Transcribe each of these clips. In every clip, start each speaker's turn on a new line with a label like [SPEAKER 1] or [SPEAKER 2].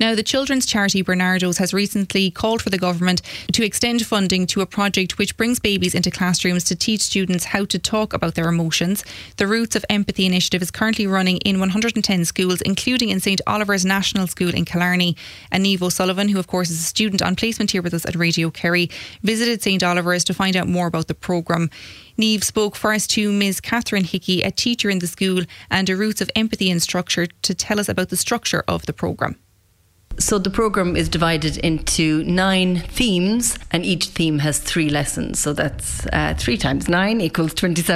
[SPEAKER 1] Now, the children's charity Bernardo's has recently called for the government to extend funding to a project which brings babies into classrooms to teach students how to talk about their emotions. The Roots of Empathy initiative is currently running in 110 schools, including in St Oliver's National School in Killarney. And Niamh O'Sullivan, who of course is a student on placement here with us at Radio Kerry, visited St Oliver's to find out more about the programme. Niamh spoke first to Ms Catherine Hickey, a teacher in the school and a Roots of Empathy instructor, to tell us about the structure of the programme.
[SPEAKER 2] So the programme is divided into 9 themes, and each theme has 3 lessons. So that's 3 times 9 equals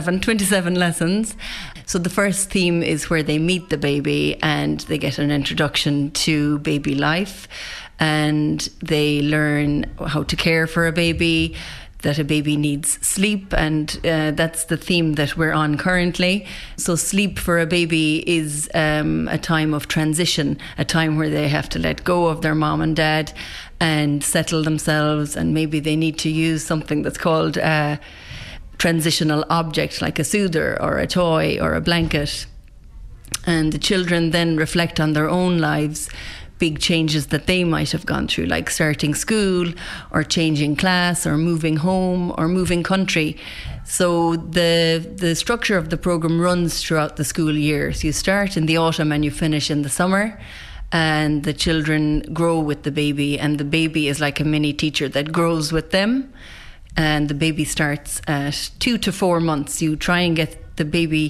[SPEAKER 2] 27 lessons. So the first theme is where they meet the baby and they get an introduction to baby life, and they learn how to care for a baby, that a baby needs sleep, and that's the theme that we're on currently. So sleep for a baby is a time of transition, a time where they have to let go of their mom and dad and settle themselves, and maybe they need to use something that's called a transitional object, like a soother or a toy or a blanket. And the children then reflect on their own lives, big changes that they might have gone through, like starting school or changing class or moving home or moving country. So the structure of the programme runs throughout the school year. So you start in the autumn and you finish in the summer, and the children grow with the baby, and the baby is like a mini teacher that grows with them. And the baby starts at 2 to 4 months. You try and get the baby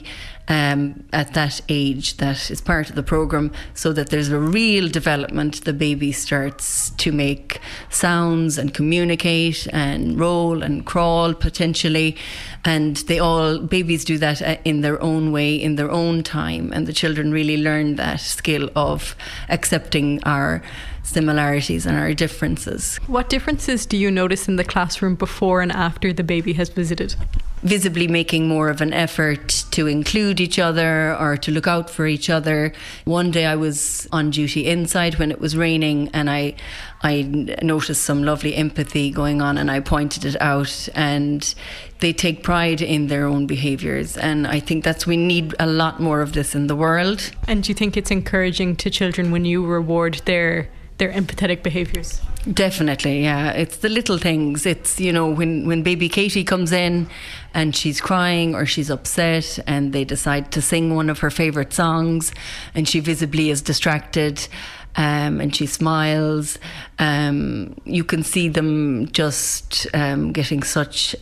[SPEAKER 2] at that age that is part of the programme, so that there's a real development. The baby starts to make sounds and communicate and roll and crawl potentially, and babies do that in their own way, in their own time, and the children really learn that skill of accepting our similarities and our differences.
[SPEAKER 3] What differences do you notice in the classroom before and after the baby has visited?
[SPEAKER 2] Visibly making more of an effort to include each other or to look out for each other. One day I was on duty inside when it was raining, and I noticed some lovely empathy going on, and I pointed it out, and they take pride in their own behaviours, and I think we need a lot more of this in the world.
[SPEAKER 3] And do you think it's encouraging to children when you reward their empathetic behaviours?
[SPEAKER 2] Definitely, yeah. It's the little things. It's, when baby Katie comes in and she's crying or she's upset, and they decide to sing one of her favourite songs, and she visibly is distracted, and she smiles. You can see them just getting such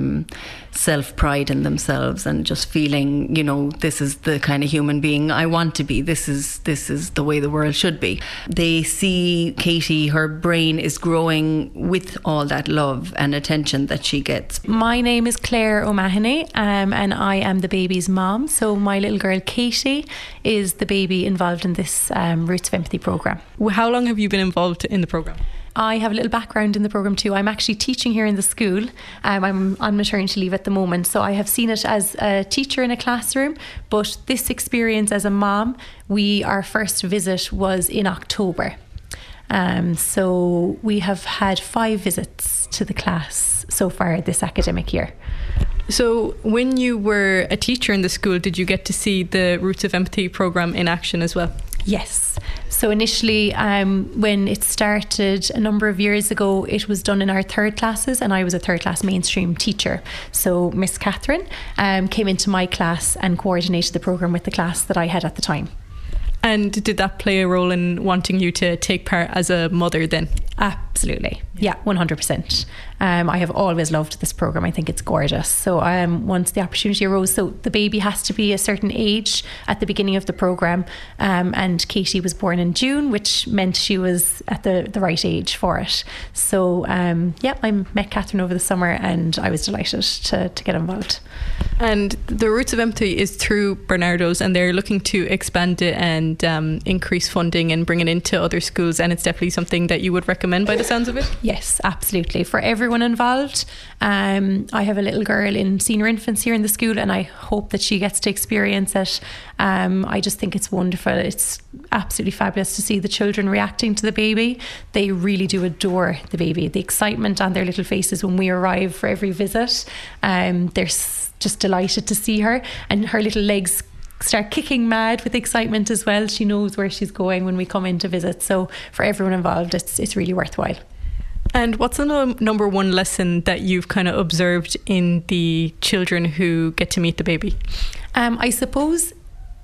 [SPEAKER 2] self-pride in themselves, and just feeling, this is the kind of human being I want to be. This is the way the world should be. They see Katie, her brain is growing with all that love and attention that she gets.
[SPEAKER 4] My name is Claire O'Mahony, and I am the baby's mom. So my little girl Katie is the baby involved in this Roots of Empathy programme.
[SPEAKER 3] How long have you been involved in the programme?
[SPEAKER 4] I have a little background in the programme too. I'm actually teaching here in the school. I'm on maternity leave at the moment, so I have seen it as a teacher in a classroom, but this experience as a mom, our first visit was in October. So we have had 5 visits to the class so far this academic year.
[SPEAKER 3] So when you were a teacher in the school, did you get to see the Roots of Empathy programme in action as well?
[SPEAKER 4] Yes. So initially, when it started a number of years ago, it was done in our 3rd classes, and I was a 3rd class mainstream teacher. So Miss Catherine came into my class and coordinated the programme with the class that I had at the time.
[SPEAKER 3] And did that play a role in wanting you to take part as a mother then?
[SPEAKER 4] Absolutely. Yeah, 100%. I have always loved this programme. I think it's gorgeous. So once the opportunity arose, so the baby has to be a certain age at the beginning of the programme, and Katie was born in June, which meant she was at the right age for it. So I met Catherine over the summer, and I was delighted to get involved.
[SPEAKER 3] And the Roots of Empathy is through Bernardo's, and they're looking to expand it and increase funding and bring it into other schools, and it's definitely something that you would recommend by the sounds of it?
[SPEAKER 4] Yes, absolutely. For everyone involved. I have a little girl in senior infants here in the school, and I hope that she gets to experience it. I just think it's wonderful. It's absolutely fabulous to see the children reacting to the baby. They really do adore the baby. The excitement on their little faces when we arrive for every visit. They're just delighted to see her, and her little legs start kicking mad with excitement as well. She knows where she's going when we come in to visit. So for everyone involved, it's really worthwhile.
[SPEAKER 3] And what's the number one lesson that you've kind of observed in the children who get to meet the baby?
[SPEAKER 4] I suppose,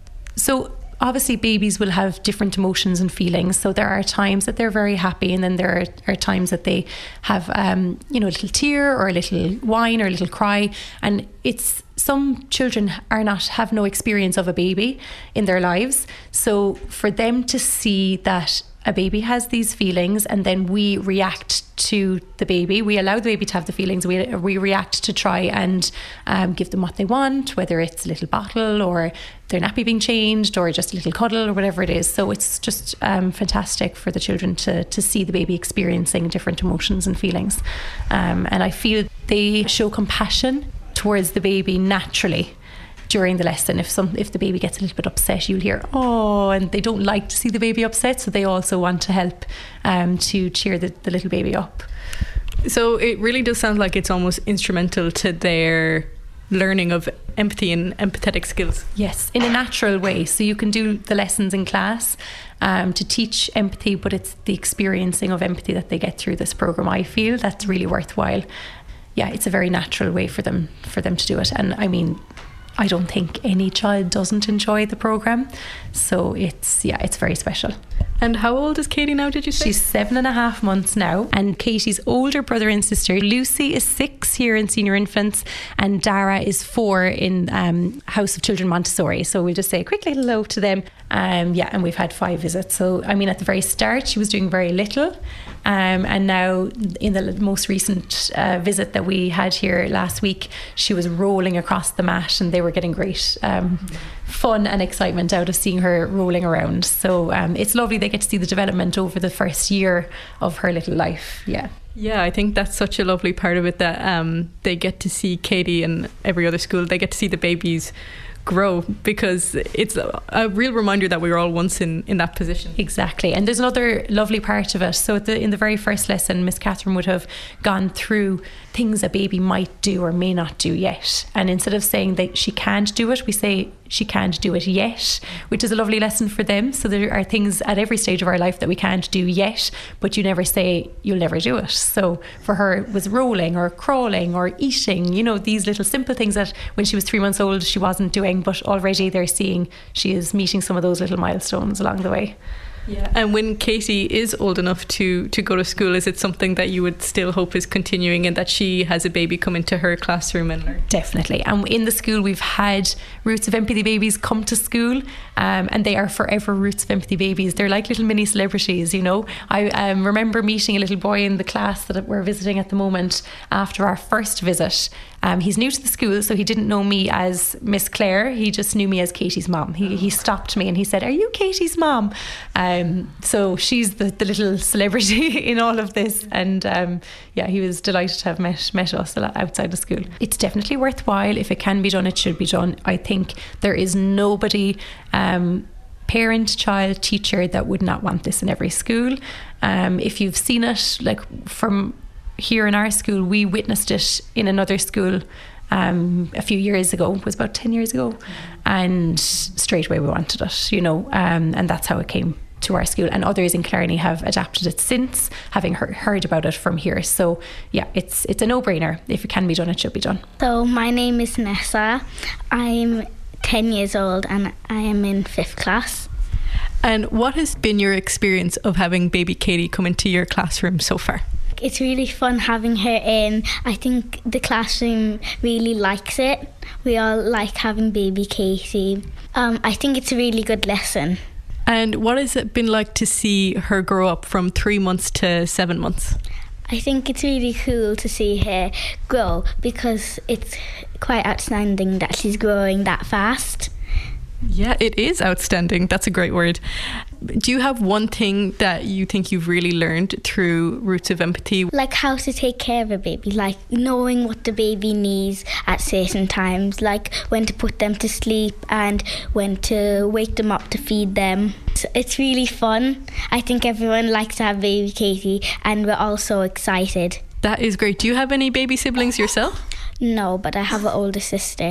[SPEAKER 4] so obviously babies will have different emotions and feelings. So there are times that they're very happy, and then there are times that they have, a little tear or a little whine or a little cry. And some children have no experience of a baby in their lives. So for them to see that a baby has these feelings, and then we react to the baby. We allow the baby to have the feelings. We react to try and give them what they want, whether it's a little bottle or their nappy being changed or just a little cuddle or whatever it is. So it's just fantastic for the children to see the baby experiencing different emotions and feelings. And I feel they show compassion towards the baby naturally. During the lesson, if the baby gets a little bit upset, you'll hear, oh, and they don't like to see the baby upset, so they also want to help to cheer the little baby up.
[SPEAKER 3] So it really does sound like it's almost instrumental to their learning of empathy and empathetic skills.
[SPEAKER 4] Yes, in a natural way. So you can do the lessons in class to teach empathy, but it's the experiencing of empathy that they get through this program. I feel that's really worthwhile. Yeah, it's a very natural way for them to do it. And I mean, I don't think any child doesn't enjoy the program. So it's very special.
[SPEAKER 3] And how old is Katie now, did you say?
[SPEAKER 4] She's 7.5 months now. And Katie's older brother and sister, Lucy, is 6 here in Senior Infants, and Dara is 4 in House of Children Montessori. So we'll just say a quick little hello to them. And we've had 5 visits. So, I mean, at the very start, she was doing very little. And now in the most recent visit that we had here last week, she was rolling across the mat, and they were getting great fun and excitement out of seeing her rolling around. So it's lovely. They get to see the development over the first year of her little life.
[SPEAKER 3] Yeah, I think that's such a lovely part of it, that they get to see Katie, and every other school, they get to see the babies grow, because it's a real reminder that we were all once in that position.
[SPEAKER 4] Exactly. And there's another lovely part of it. So in the very first lesson, Miss Catherine would have gone through things a baby might do or may not do yet. And instead of saying that she can't do it, we say she can't do it yet, which is a lovely lesson for them. So there are things at every stage of our life that we can't do yet, but you never say you'll never do it. So for her, it was rolling or crawling or eating, these little simple things that when she was 3 months old, she wasn't doing, but already they're seeing she is meeting some of those little milestones along the way.
[SPEAKER 3] Yeah. And when Katie is old enough to go to school, is it something that you would still hope is continuing, and that she has a baby come into her classroom and learn?
[SPEAKER 4] Definitely. And in the school, we've had Roots of Empathy babies come to school, and they are forever Roots of Empathy babies. They're like little mini celebrities, I remember meeting a little boy in the class that we're visiting at the moment after our first visit. He's new to the school, so he didn't know me as Miss Claire. He just knew me as Katie's mom. He stopped me and he said, "Are you Katie's mom?" So she's the little celebrity in all of this. And he was delighted to have met us outside the school. It's definitely worthwhile. If it can be done, it should be done. I think there is nobody, parent, child, teacher, that would not want this in every school. If you've seen it, like from here in our school, we witnessed it in another school a few years ago. It was about 10 years ago, and straight away we wanted it, and that's how it came to our school. And others in Killarney have adapted it since, having heard about it from here. So it's a no-brainer. If it can be done, it should be done.
[SPEAKER 5] So my name is Nessa. I'm 10 years old and I am in 5th class.
[SPEAKER 3] And what has been your experience of having baby Katie come into your classroom so far?
[SPEAKER 5] It's really fun having her in. I think the classroom really likes it. We all like having baby Katie. I think it's a really good lesson.
[SPEAKER 3] And what has it been like to see her grow up from 3 months to 7 months?
[SPEAKER 5] I think it's really cool to see her grow, because it's quite outstanding that she's growing that fast.
[SPEAKER 3] Yeah, it is outstanding. That's a great word. Do you have one thing that you think you've really learned through Roots of Empathy?
[SPEAKER 5] Like how to take care of a baby, like knowing what the baby needs at certain times, like when to put them to sleep and when to wake them up to feed them. It's really fun. I think everyone likes to have baby Katie, and we're all so excited.
[SPEAKER 3] That is great. Do you have any baby siblings yourself?
[SPEAKER 5] No, but I have an older sister.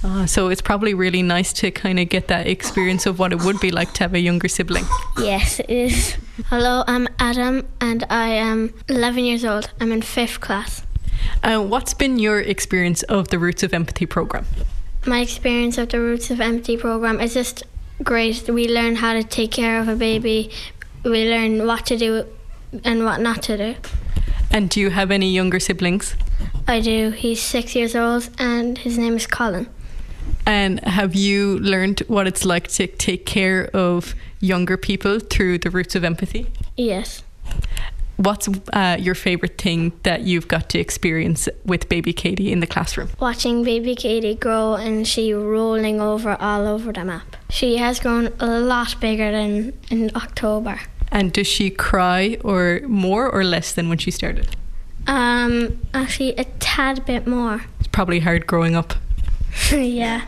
[SPEAKER 3] So it's probably really nice to kind of get that experience of what it would be like to have a younger sibling.
[SPEAKER 5] Yes, it is.
[SPEAKER 6] Hello, I'm Adam and I am 11 years old. I'm in 5th class.
[SPEAKER 3] What's been your experience of the Roots of Empathy programme?
[SPEAKER 6] My experience of the Roots of Empathy programme is just great. We learn how to take care of a baby. We learn what to do and what not to do.
[SPEAKER 3] And do you have any younger siblings?
[SPEAKER 6] I do. He's 6 years old and his name is Colin.
[SPEAKER 3] And have you learned what it's like to take care of younger people through the Roots of Empathy?
[SPEAKER 6] Yes.
[SPEAKER 3] What's your favourite thing that you've got to experience with baby Katie in the classroom?
[SPEAKER 6] Watching baby Katie grow and she rolling over all over the map. She has grown a lot bigger than in October.
[SPEAKER 3] And does she cry or more or less than when she started?
[SPEAKER 6] Actually a tad bit more.
[SPEAKER 3] It's probably hard growing up.
[SPEAKER 6] Yeah.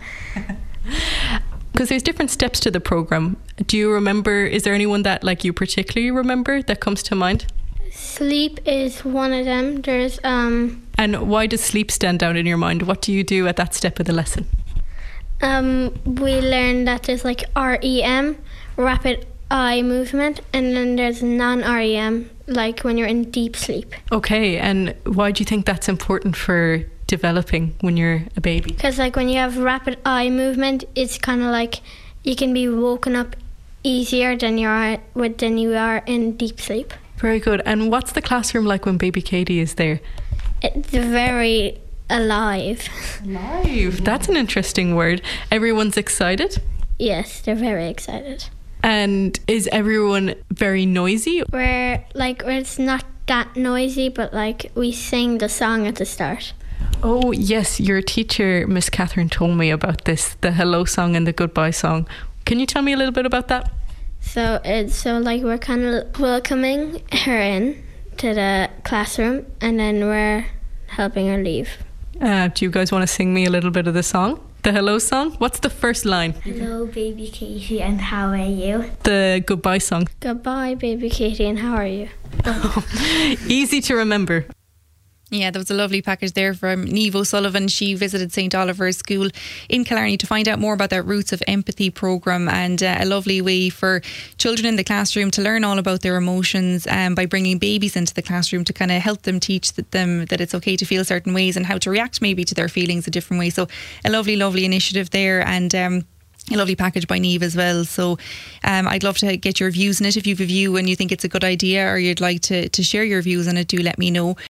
[SPEAKER 3] Because there's different steps to the programme. Do you remember, is there anyone that like you particularly remember that comes to mind?
[SPEAKER 6] Sleep is one of them. There's
[SPEAKER 3] And why does sleep stand out in your mind? What do you do at that step of the lesson?
[SPEAKER 6] we learned that there's like REM, rapid eye movement, and then there's non-REM, like when you're in deep sleep.
[SPEAKER 3] Okay, and why do you think that's important for developing when you're a baby?
[SPEAKER 6] Because like when you have rapid eye movement, it's kind of like you can be woken up easier than you are in deep sleep.
[SPEAKER 3] Very good. And what's the classroom like when baby Katie is there?
[SPEAKER 6] It's very alive.
[SPEAKER 3] Alive. That's an interesting word. Everyone's excited?
[SPEAKER 6] Yes, they're very excited.
[SPEAKER 3] And is everyone very noisy?
[SPEAKER 6] Where it's not that noisy, but like we sing the song at the start.
[SPEAKER 3] Oh yes, your teacher, Miss Catherine, told me about this, the hello song and the goodbye song. Can you tell me a little bit about that?
[SPEAKER 6] So we're kind of welcoming her in to the classroom, and then we're helping her leave.
[SPEAKER 3] Do you guys want to sing me a little bit of the song? The hello song? What's the first line?
[SPEAKER 5] Hello, baby Katie, and how are you?
[SPEAKER 3] The goodbye song.
[SPEAKER 6] Goodbye, baby Katie, and how are you?
[SPEAKER 3] Easy to remember.
[SPEAKER 1] Yeah, there was a lovely package there from Niamh O'Sullivan. She visited St Oliver's School in Killarney to find out more about their Roots of Empathy programme, and a lovely way for children in the classroom to learn all about their emotions by bringing babies into the classroom to kind of help them teach them that it's okay to feel certain ways and how to react maybe to their feelings a different way. So a lovely initiative there, and a lovely package by Niamh as well. So I'd love to get your views on it. If you have a view and you think it's a good idea or you'd like to share your views on it, do let me know.